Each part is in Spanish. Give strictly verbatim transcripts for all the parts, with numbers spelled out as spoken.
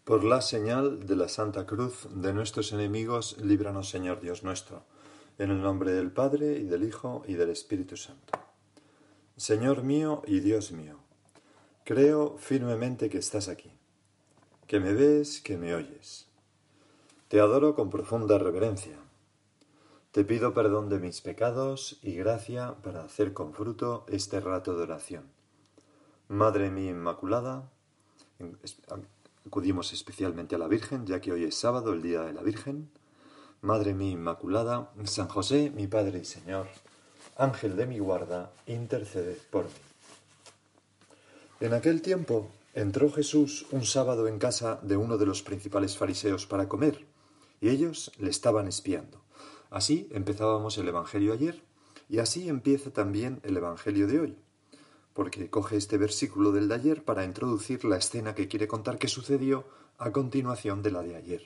Por la señal de la Santa Cruz de nuestros enemigos, líbranos, Señor Dios nuestro, en el nombre del Padre, y del Hijo, y del Espíritu Santo. Señor mío y Dios mío, creo firmemente que estás aquí, que me ves, que me oyes. Te adoro con profunda reverencia. Te pido perdón de mis pecados y gracia para hacer con fruto este rato de oración. Madre mía Inmaculada, acudimos especialmente a la Virgen, ya que hoy es sábado, el Día de la Virgen. Madre mía Inmaculada, San José, mi Padre y Señor, Ángel de mi guarda, interceded por mí. En aquel tiempo entró Jesús un sábado en casa de uno de los principales fariseos para comer, y ellos le estaban espiando. Así empezábamos el Evangelio ayer, y así empieza también el Evangelio de hoy, porque coge este versículo del de ayer para introducir la escena que quiere contar que sucedió a continuación de la de ayer.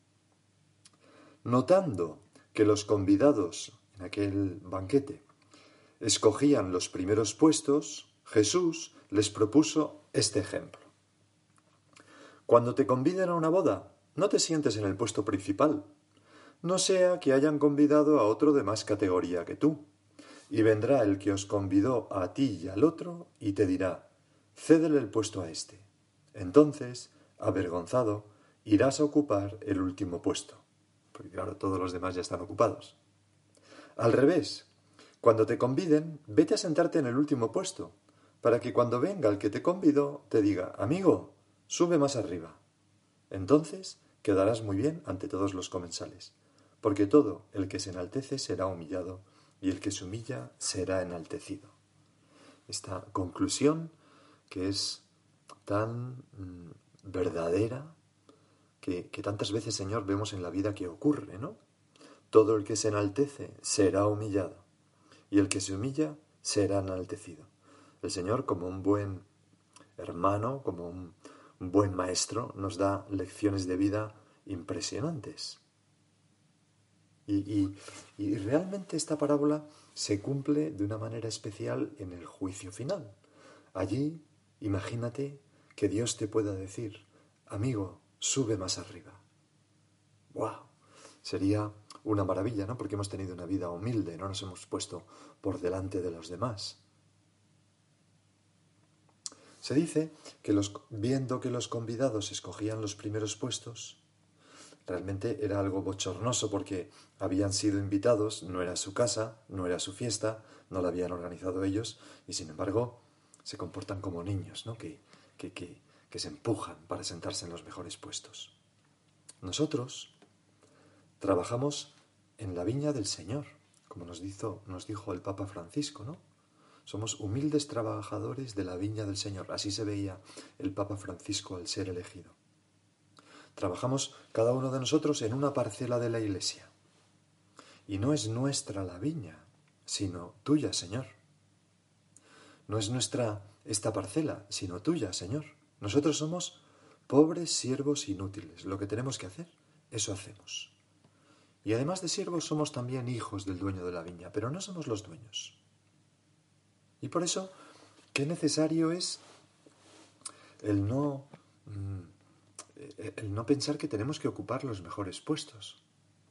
Notando que los convidados en aquel banquete escogían los primeros puestos, Jesús les propuso este ejemplo. Cuando te conviden a una boda, no te sientes en el puesto principal, no sea que hayan convidado a otro de más categoría que tú. Y vendrá el que os convidó a ti y al otro, y te dirá, cédele el puesto a éste. Entonces, avergonzado, irás a ocupar el último puesto. Porque claro, todos los demás ya están ocupados. Al revés, cuando te conviden, vete a sentarte en el último puesto, para que cuando venga el que te convidó, te diga, amigo, sube más arriba. Entonces, quedarás muy bien ante todos los comensales, porque todo el que se enaltece será humillado, y el que se humilla será enaltecido. Esta conclusión que es tan mmm, verdadera que, que tantas veces, Señor, vemos en la vida que ocurre, ¿no? Todo el que se enaltece será humillado y el que se humilla será enaltecido. El Señor, como un buen hermano, como un, un buen maestro, nos da lecciones de vida impresionantes. Y, y, y realmente esta parábola se cumple de una manera especial en el juicio final. Allí, imagínate que Dios te pueda decir, amigo, sube más arriba. ¡Wow! Sería una maravilla, ¿no? Porque hemos tenido una vida humilde, no nos hemos puesto por delante de los demás. Se dice que los, viendo que los convidados escogían los primeros puestos, realmente era algo bochornoso porque habían sido invitados, no era su casa, no era su fiesta, no la habían organizado ellos y sin embargo se comportan como niños, ¿no? que, que, que, que se empujan para sentarse en los mejores puestos. Nosotros trabajamos en la viña del Señor, como nos dijo, nos dijo el Papa Francisco, ¿no? Somos humildes trabajadores de la viña del Señor. Así se veía el Papa Francisco al ser elegido. Trabajamos cada uno de nosotros en una parcela de la Iglesia. Y no es nuestra la viña, sino tuya, Señor. No es nuestra esta parcela, sino tuya, Señor. Nosotros somos pobres siervos inútiles. Lo que tenemos que hacer, eso hacemos. Y además de siervos, somos también hijos del dueño de la viña, pero no somos los dueños. Y por eso, qué necesario es el no... Mmm, el no pensar que tenemos que ocupar los mejores puestos.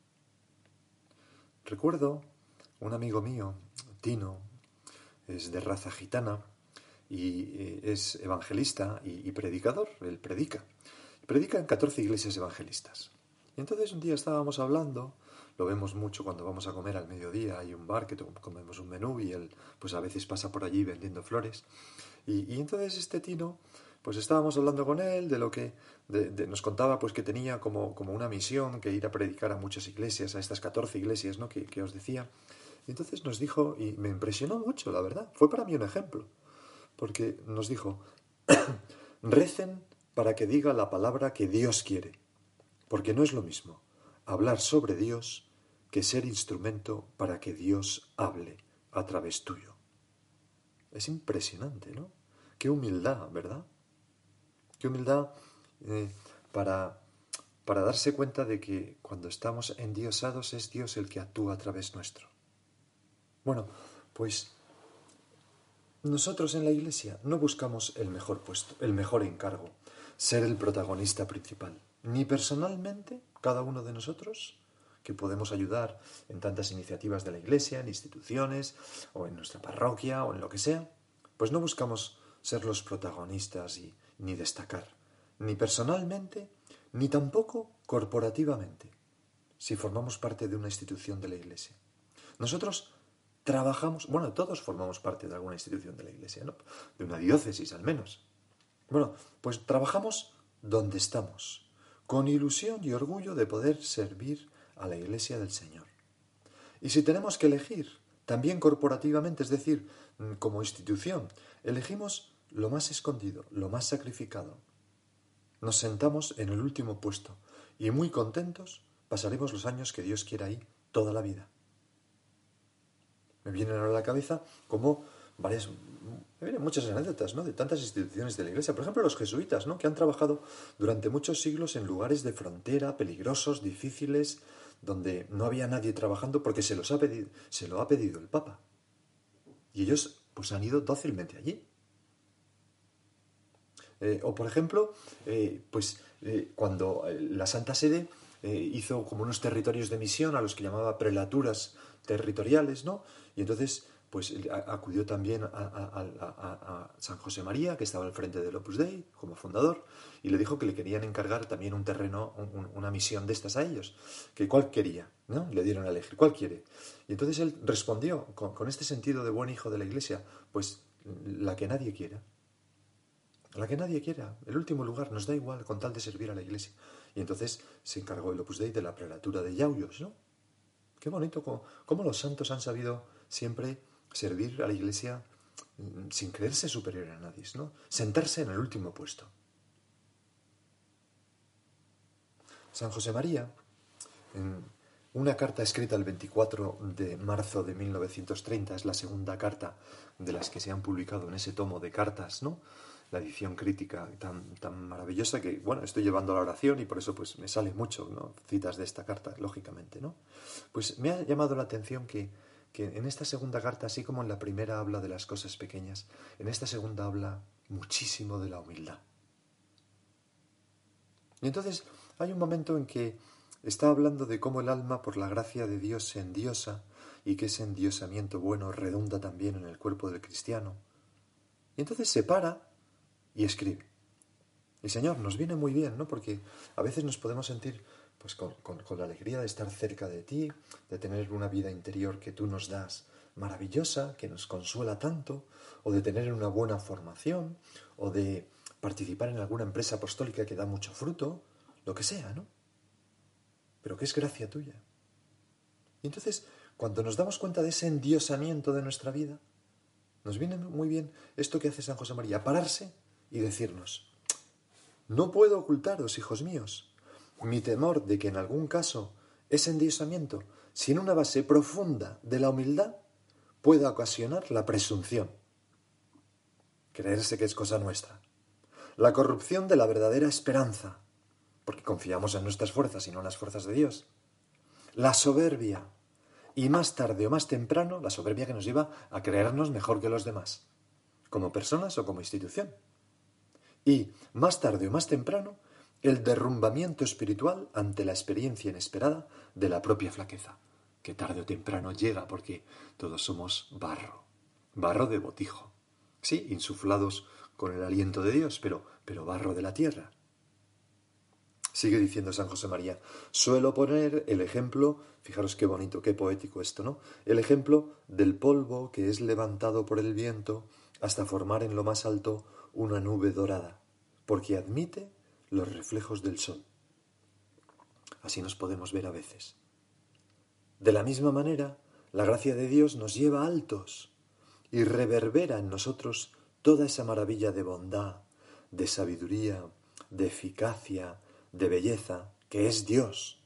Recuerdo un amigo mío, Tino, es de raza gitana y es evangelista y, y predicador, él predica. Predica en catorce iglesias evangelistas. Y entonces un día estábamos hablando, lo vemos mucho cuando vamos a comer al mediodía, hay un bar que comemos un menú y él pues a veces pasa por allí vendiendo flores. Y, y entonces este Tino, pues estábamos hablando con él de lo que de, de, nos contaba pues que tenía como, como una misión, que ir a predicar a muchas iglesias, a estas catorce iglesias, ¿no? que, que os decía. Y entonces nos dijo, y me impresionó mucho, la verdad, fue para mí un ejemplo, porque nos dijo, recen para que diga la palabra que Dios quiere, porque no es lo mismo hablar sobre Dios que ser instrumento para que Dios hable a través tuyo. Es impresionante, ¿no? Qué humildad, ¿verdad? Qué humildad eh, para, para darse cuenta de que cuando estamos endiosados es Dios el que actúa a través nuestro. Bueno, pues nosotros en la Iglesia no buscamos el mejor puesto, el mejor encargo. ser el protagonista principal, ni personalmente, cada uno de nosotros, que podemos ayudar en tantas iniciativas de la Iglesia, en instituciones, o en nuestra parroquia, o en lo que sea, pues no buscamos ser los protagonistas y ni destacar, ni personalmente, ni tampoco corporativamente, si formamos parte de una institución de la Iglesia. Nosotros trabajamos, bueno, todos formamos parte de alguna institución de la Iglesia, ¿no? De una diócesis al menos. Bueno, pues trabajamos donde estamos, con ilusión y orgullo de poder servir a la Iglesia del Señor. Y si tenemos que elegir, también corporativamente, es decir, como institución, elegimos lo más escondido, lo más sacrificado. Nos sentamos en el último puesto y muy contentos pasaremos los años que Dios quiera ahí toda la vida. Me vienen ahora a la cabeza como varias, me vienen muchas anécdotas, ¿no?, de tantas instituciones de la Iglesia. Por ejemplo, los jesuitas, ¿no?, que han trabajado durante muchos siglos en lugares de frontera, peligrosos, difíciles, donde no había nadie trabajando porque se, los ha pedido, se lo ha pedido el Papa. Y ellos pues han ido dócilmente allí. Eh, o, por ejemplo, eh, pues eh, cuando la Santa Sede eh, hizo como unos territorios de misión a los que llamaba prelaturas territoriales, ¿no? Y entonces pues acudió también a, a, a, a San José María, que estaba al frente del Opus Dei como fundador, y le dijo que le querían encargar también un terreno, un, una misión de estas a ellos, que cuál quería, ¿no? Le dieron a elegir, ¿cuál quiere? Y entonces él respondió con, con este sentido de buen hijo de la Iglesia, pues la que nadie quiera. La que nadie quiera, el último lugar, nos da igual con tal de servir a la Iglesia. Y entonces se encargó el Opus Dei de la prelatura de Yauyos, ¿no? Qué bonito, cómo, cómo los santos han sabido siempre servir a la Iglesia sin creerse superior a nadie, ¿no? Sentarse en el último puesto. San José María, en una carta escrita el veinticuatro de marzo de mil novecientos treinta, es la segunda carta de las que se han publicado en ese tomo de cartas, ¿no?, la edición crítica tan, tan maravillosa que, bueno, estoy llevando a la oración y por eso pues me sale mucho, ¿no?, citas de esta carta, lógicamente, ¿no? Pues me ha llamado la atención que, que en esta segunda carta, así como en la primera habla de las cosas pequeñas, en esta segunda habla muchísimo de la humildad. Y entonces hay un momento en que está hablando de cómo el alma, por la gracia de Dios, se endiosa y que ese endiosamiento bueno redunda también en el cuerpo del cristiano. Y entonces se para y escribe. Y Señor, nos viene muy bien, ¿no? Porque a veces nos podemos sentir pues con, con, con la alegría de estar cerca de ti, de tener una vida interior que tú nos das maravillosa, que nos consuela tanto, o de tener una buena formación, o de participar en alguna empresa apostólica que da mucho fruto, lo que sea, ¿no? Pero que es gracia tuya. Y entonces, cuando nos damos cuenta de ese endiosamiento de nuestra vida, nos viene muy bien esto que hace San José María, pararse y decirnos: no puedo ocultaros, hijos míos, mi temor de que en algún caso ese endiosamiento, sin una base profunda de la humildad, pueda ocasionar la presunción, creerse que es cosa nuestra, la corrupción de la verdadera esperanza, porque confiamos en nuestras fuerzas y no en las fuerzas de Dios, la soberbia, y más tarde o más temprano, la soberbia que nos lleva a creernos mejor que los demás, como personas o como institución. Y, más tarde o más temprano, el derrumbamiento espiritual ante la experiencia inesperada de la propia flaqueza, que tarde o temprano llega porque todos somos barro, barro de botijo. Sí, insuflados con el aliento de Dios, pero, pero barro de la tierra. Sigue diciendo San José María, suelo poner el ejemplo, fijaros qué bonito, qué poético esto, ¿no? El ejemplo del polvo que es levantado por el viento hasta formar en lo más alto una nube dorada, porque admite los reflejos del sol. Así nos podemos ver a veces. De la misma manera, la gracia de Dios nos lleva altos y reverbera en nosotros toda esa maravilla de bondad, de sabiduría, de eficacia, de belleza, que es Dios.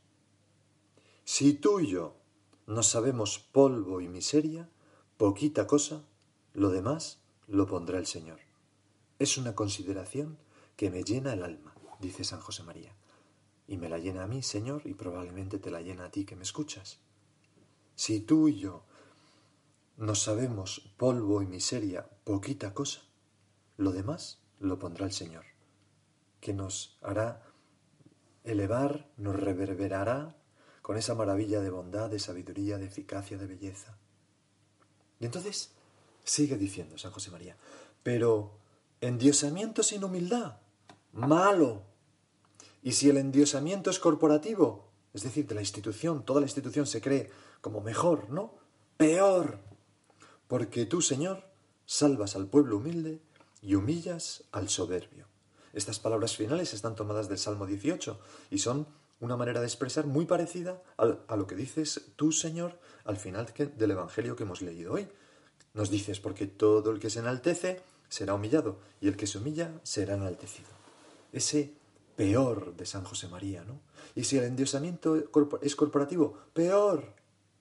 Si tú y yo no sabemos polvo y miseria, poquita cosa, lo demás lo pondrá el Señor. Es una consideración que me llena el alma, dice San José María. Y me la llena a mí, Señor, y probablemente te la llena a ti que me escuchas. Si tú y yo no sabemos polvo y miseria, poquita cosa, lo demás lo pondrá el Señor. que nos hará elevar, nos reverberará con esa maravilla de bondad, de sabiduría, de eficacia, de belleza. Y entonces sigue diciendo San José María, pero endiosamiento sin humildad, malo. Y si el endiosamiento es corporativo, es decir, de la institución, toda la institución se cree como mejor, ¿no? Peor. Porque tú, Señor, salvas al pueblo humilde y humillas al soberbio. Estas palabras finales están tomadas del Salmo dieciocho y son una manera de expresar muy parecida a lo que dices tú, Señor, al final del Evangelio que hemos leído hoy. Nos dices, porque todo el que se enaltece será humillado y el que se humilla será enaltecido. Ese peor de San José María, ¿no? Y si el endiosamiento es corporativo, peor.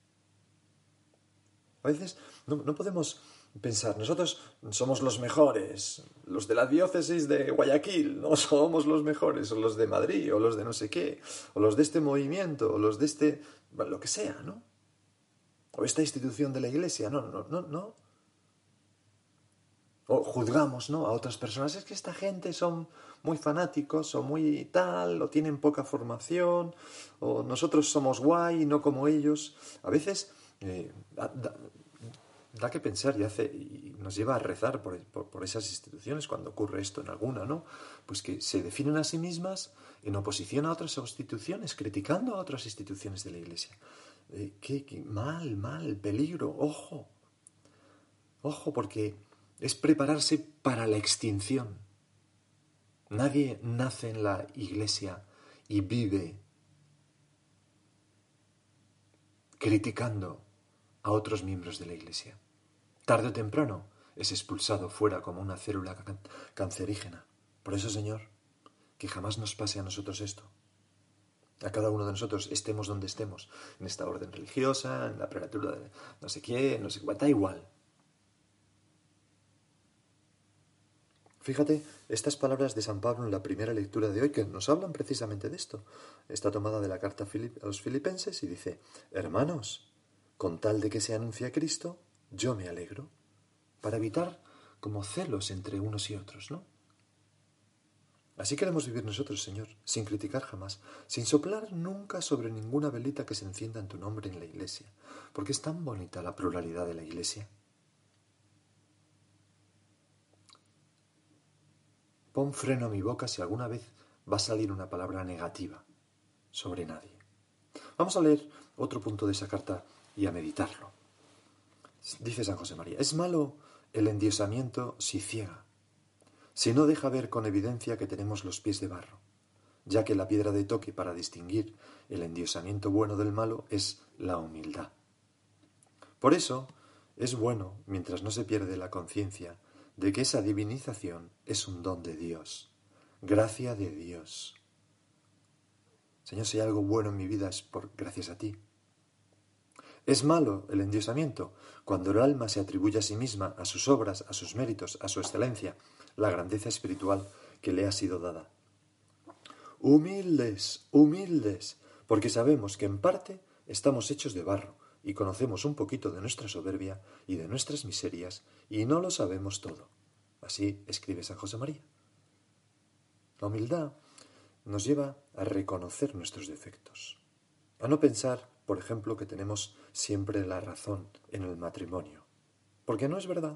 A veces no, no podemos pensar, nosotros somos los mejores, los de la diócesis de Guayaquil, no somos los mejores, o los de Madrid, o los de no sé qué, o los de este movimiento, o los de este, lo que sea, ¿no? O esta institución de la Iglesia, no, no, no, no. O juzgamos, ¿no?, a otras personas, es que esta gente son muy fanáticos, o muy tal, o tienen poca formación, o nosotros somos guay, no como ellos. A veces eh, da, da, da que pensar y, hace, y nos lleva a rezar por, por, por esas instituciones cuando ocurre esto en alguna, ¿no? Pues que se definen a sí mismas en oposición a otras instituciones, criticando a otras instituciones de la Iglesia. Eh, qué, qué mal, mal, peligro, ojo. Ojo, porque es prepararse para la extinción. Nadie nace en la Iglesia y vive criticando a otros miembros de la Iglesia. Tarde o temprano es expulsado fuera como una célula can- cancerígena. Por eso, Señor, que jamás nos pase a nosotros esto. A cada uno de nosotros, estemos donde estemos, en esta orden religiosa, en la prelatura de no sé qué, no sé cuál, da igual. Fíjate, estas palabras de San Pablo en la primera lectura de hoy que nos hablan precisamente de esto. Está tomada de la carta a los Filipenses y dice, hermanos, con tal de que se anuncie a Cristo, yo me alegro, para evitar como celos entre unos y otros, ¿no? Así queremos vivir nosotros, Señor, sin criticar jamás, sin soplar nunca sobre ninguna velita que se encienda en tu nombre en la Iglesia, porque es tan bonita la pluralidad de la Iglesia. Pon freno a mi boca si alguna vez va a salir una palabra negativa sobre nadie. Vamos a leer otro punto de esa carta y a meditarlo. Dice San José María, es malo el endiosamiento si ciega, si no deja ver con evidencia que tenemos los pies de barro, ya que la piedra de toque para distinguir el endiosamiento bueno del malo es la humildad. Por eso es bueno, mientras no se pierde la conciencia, de que esa divinización es un don de Dios, gracia de Dios. Señor, si hay algo bueno en mi vida es por gracias a ti. Es malo el endiosamiento cuando el alma se atribuye a sí misma, a sus obras, a sus méritos, a su excelencia, la grandeza espiritual que le ha sido dada. Humildes, humildes, porque sabemos que en parte estamos hechos de barro y conocemos un poquito de nuestra soberbia y de nuestras miserias y no lo sabemos todo. Así escribe San José María. La humildad nos lleva a reconocer nuestros defectos, a no pensar, por ejemplo, que tenemos siempre la razón en el matrimonio, porque no es verdad.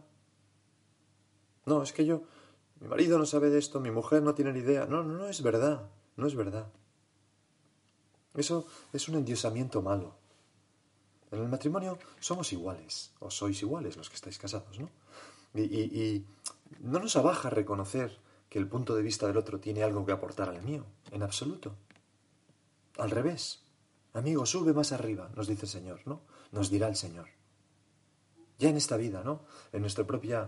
No, es que yo, mi marido no sabe de esto, mi mujer no tiene ni idea. No, no, no es verdad, no es verdad. Eso es un endiosamiento malo. En el matrimonio somos iguales, o sois iguales los que estáis casados, ¿no? Y, y, y no nos abaja reconocer que el punto de vista del otro tiene algo que aportar al mío, en absoluto. Al revés. Amigo, sube más arriba, nos dice el Señor, ¿no? Nos dirá el Señor. Ya en esta vida, ¿no? En nuestra propia,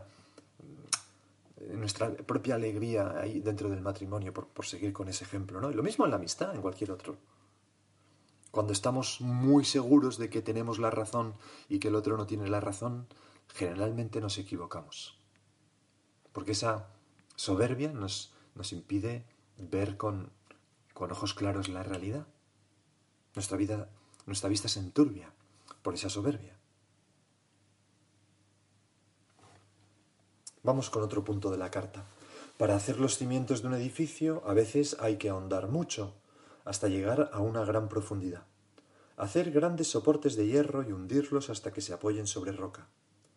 en nuestra propia alegría ahí dentro del matrimonio, por, por seguir con ese ejemplo, ¿no? Y lo mismo en la amistad, en cualquier otro. Cuando estamos muy seguros de que tenemos la razón y que el otro no tiene la razón, generalmente nos equivocamos. Porque esa soberbia nos, nos impide ver con, con ojos claros la realidad. Nuestra vida, nuestra vista se enturbia por esa soberbia. Vamos con otro punto de la carta. Para hacer los cimientos de un edificio a veces hay que ahondar mucho, hasta llegar a una gran profundidad. Hacer grandes soportes de hierro y hundirlos hasta que se apoyen sobre roca.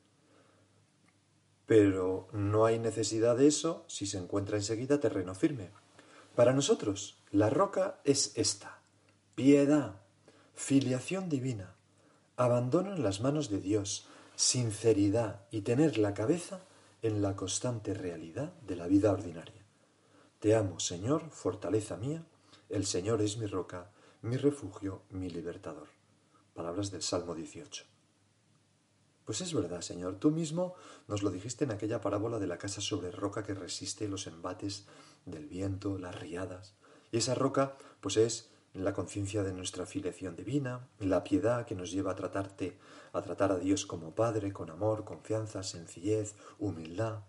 Pero no hay necesidad de eso si se encuentra enseguida terreno firme. Para nosotros, la roca es esta: piedad, filiación divina, abandono en las manos de Dios, sinceridad y tener la cabeza en la constante realidad de la vida ordinaria. Te amo, Señor, fortaleza mía, el Señor es mi roca, mi refugio, mi libertador. Palabras del Salmo dieciocho. Pues es verdad, Señor, tú mismo nos lo dijiste en aquella parábola de la casa sobre roca que resiste los embates del viento, las riadas. Y esa roca, pues es la conciencia de nuestra filiación divina, la piedad que nos lleva a tratarte, a tratar a Dios como Padre, con amor, confianza, sencillez, humildad.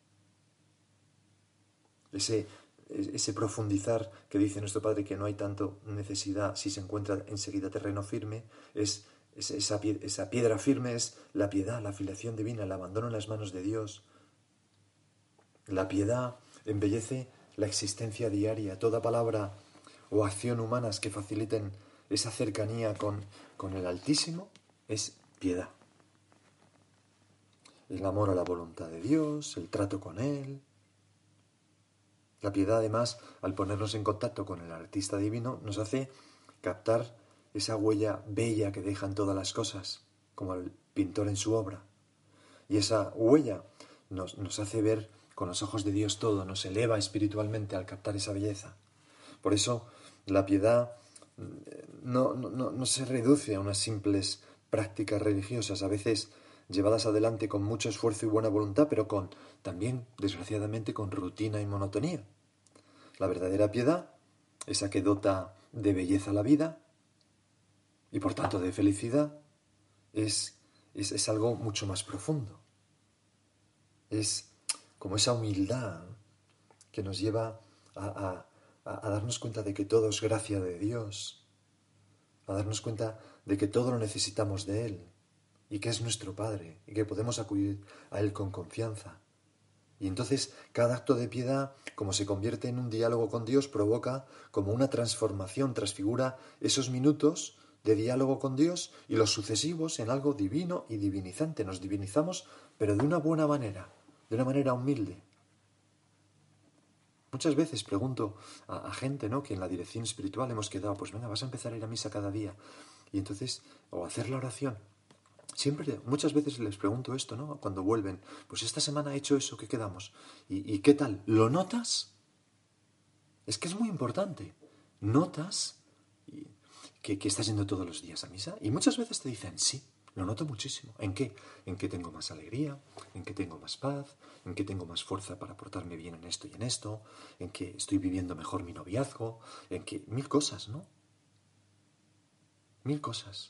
Ese, ese profundizar que dice nuestro Padre que no hay tanto necesidad si se encuentra enseguida terreno firme, es esa, esa piedra firme es la piedad, la filiación divina, el abandono en las manos de Dios. La piedad embellece la existencia diaria. Toda palabra o acción humanas que faciliten esa cercanía con, con el Altísimo es piedad. El amor a la voluntad de Dios, el trato con Él. La piedad, además, al ponernos en contacto con el artista divino, nos hace captar esa huella bella que dejan todas las cosas, como el pintor en su obra. Y esa huella nos, nos hace ver con los ojos de Dios todo, nos eleva espiritualmente al captar esa belleza. Por eso la piedad no, no, no se reduce a unas simples prácticas religiosas, a veces llevadas adelante con mucho esfuerzo y buena voluntad, pero con también, desgraciadamente, con rutina y monotonía. La verdadera piedad, esa que dota de belleza la vida y por tanto de felicidad, es, es, es algo mucho más profundo. Es como esa humildad que nos lleva a, a, a darnos cuenta de que todo es gracia de Dios, a darnos cuenta de que todo lo necesitamos de Él y que es nuestro Padre y que podemos acudir a Él con confianza. Y entonces cada acto de piedad, como se convierte en un diálogo con Dios, provoca como una transformación, transfigura esos minutos de diálogo con Dios y los sucesivos en algo divino y divinizante. Nos divinizamos, pero de una buena manera, de una manera humilde. Muchas veces pregunto a, a gente, ¿no?, que en la dirección espiritual hemos quedado, pues venga, vas a empezar a ir a misa cada día. Y entonces, o a hacer la oración. Siempre, muchas veces les pregunto esto, ¿no?, cuando vuelven, pues esta semana he hecho eso, ¿qué quedamos? ¿Y, y qué tal? ¿Lo notas? Es que es muy importante. ¿Notas que, que estás yendo todos los días a misa? Y muchas veces te dicen, sí, lo noto muchísimo. ¿En qué? En que tengo más alegría, en que tengo más paz, en que tengo más fuerza para portarme bien en esto y en esto, en que estoy viviendo mejor mi noviazgo, en que mil cosas, ¿no? Mil cosas.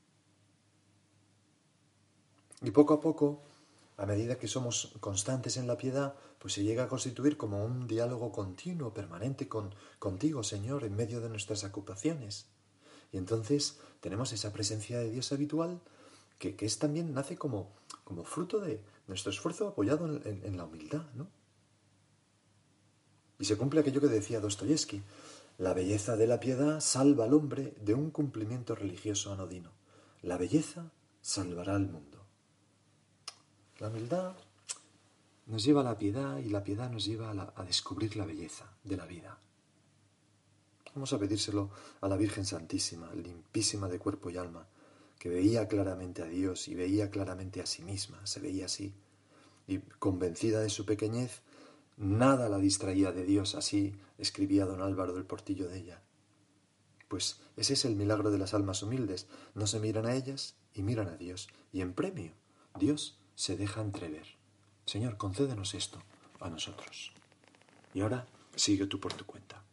Y poco a poco, a medida que somos constantes en la piedad, pues se llega a constituir como un diálogo continuo, permanente con, contigo, Señor, en medio de nuestras ocupaciones. Y entonces tenemos esa presencia de Dios habitual que, que es también nace como, como fruto de nuestro esfuerzo apoyado en, en, en la humildad, ¿no? Y se cumple aquello que decía Dostoyevsky: la belleza de la piedad salva al hombre de un cumplimiento religioso anodino. La belleza salvará al mundo. La humildad nos lleva a la piedad y la piedad nos lleva a, la, a descubrir la belleza de la vida. Vamos a pedírselo a la Virgen Santísima, limpísima de cuerpo y alma, que veía claramente a Dios y veía claramente a sí misma, se veía así. Y convencida de su pequeñez, nada la distraía de Dios, así escribía don Álvaro del Portillo de ella. Pues ese es el milagro de las almas humildes, no se miran a ellas y miran a Dios, y en premio Dios se deja entrever. Señor, concédenos esto a nosotros. Y ahora sigue tú por tu cuenta.